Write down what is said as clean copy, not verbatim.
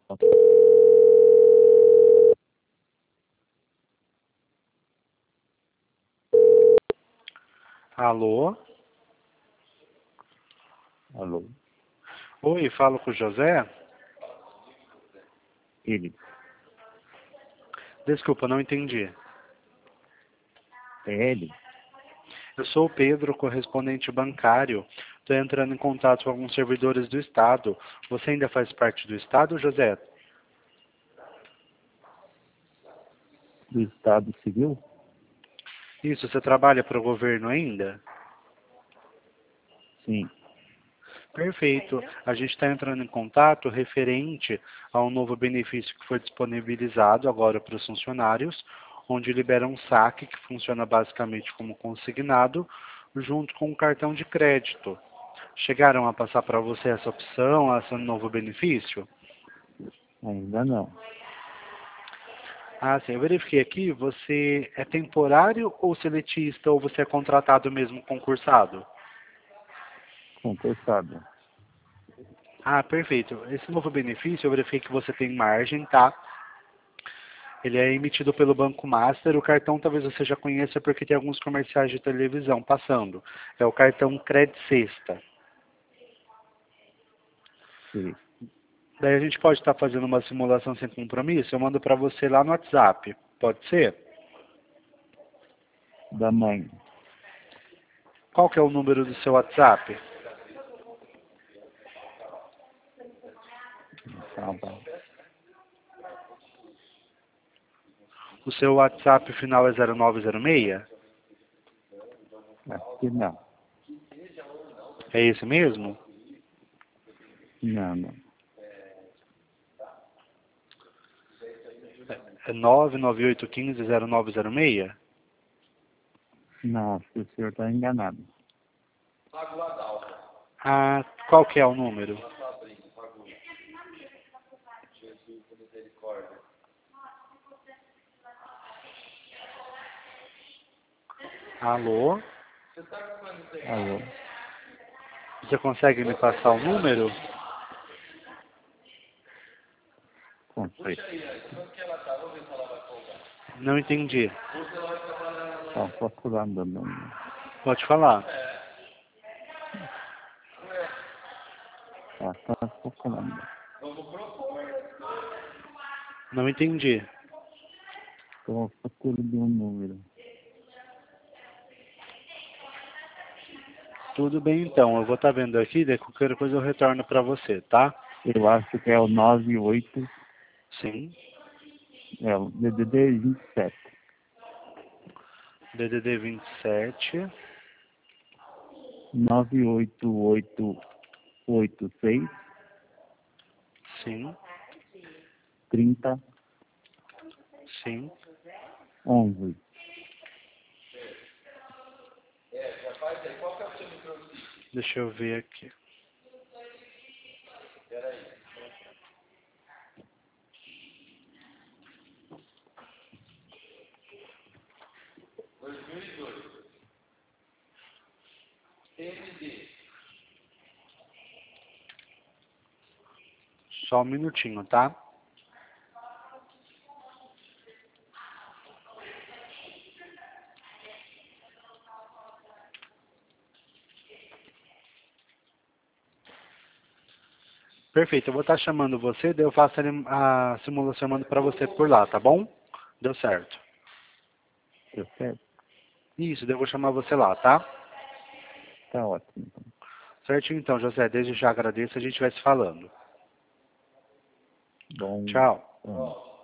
Alô? Alô? Oi, falo com o José? Ele? Desculpa, não entendi. É ele? Eu sou o Pedro, correspondente bancário. Estou entrando em contato com alguns servidores do Estado. Você ainda faz parte do Estado, José? Do Estado Civil? Isso, você trabalha para o governo ainda? Sim. Perfeito. A gente está entrando em contato referente a um novo benefício que foi disponibilizado agora para os funcionários, onde libera um saque que funciona basicamente como consignado, junto com um cartão de crédito. Chegaram a passar para você essa opção, esse novo benefício? Ainda não. Ah, sim, eu verifiquei aqui, você é temporário ou seletista, ou você é contratado mesmo, concursado? Concursado. Ah, perfeito. Esse novo benefício, eu verifiquei que você tem margem, tá? Ele é emitido pelo Banco Master. O cartão talvez você já conheça porque tem alguns comerciais de televisão passando. É o cartão Cred Sexta. Sim. Daí a gente pode estar fazendo uma simulação sem compromisso. Eu mando para você lá no WhatsApp. Pode ser? Da mãe. Qual que é o número do seu WhatsApp? Tá bom. O seu WhatsApp final é 0906? Acho que não. É esse mesmo? Não, não. É 998150906? Não, acho que o senhor está enganado. Ah, qual que é o número? Alô? Alô? Você consegue me passar o número? Comprei. Não entendi. Estão procurando o número. Pode falar. Estão procurando. Não entendi. Estou à procura de um número. Tudo bem então, eu vou estar vendo aqui, daí qualquer coisa eu retorno para você, tá? Eu acho que é o 98, Sim. é o DDD 27. DDD 27, 98886 sim, 30 sim. 11. Deixa eu ver aqui. Só um minutinho, tá? Perfeito, eu vou estar chamando você, daí eu faço a simulação e mando para você por lá, tá bom? Deu certo. Deu certo? Isso, daí eu vou chamar você lá, tá? Tá ótimo. Então. Certinho então, José, desde já agradeço, a gente vai se falando. Bom. Tchau. Bom.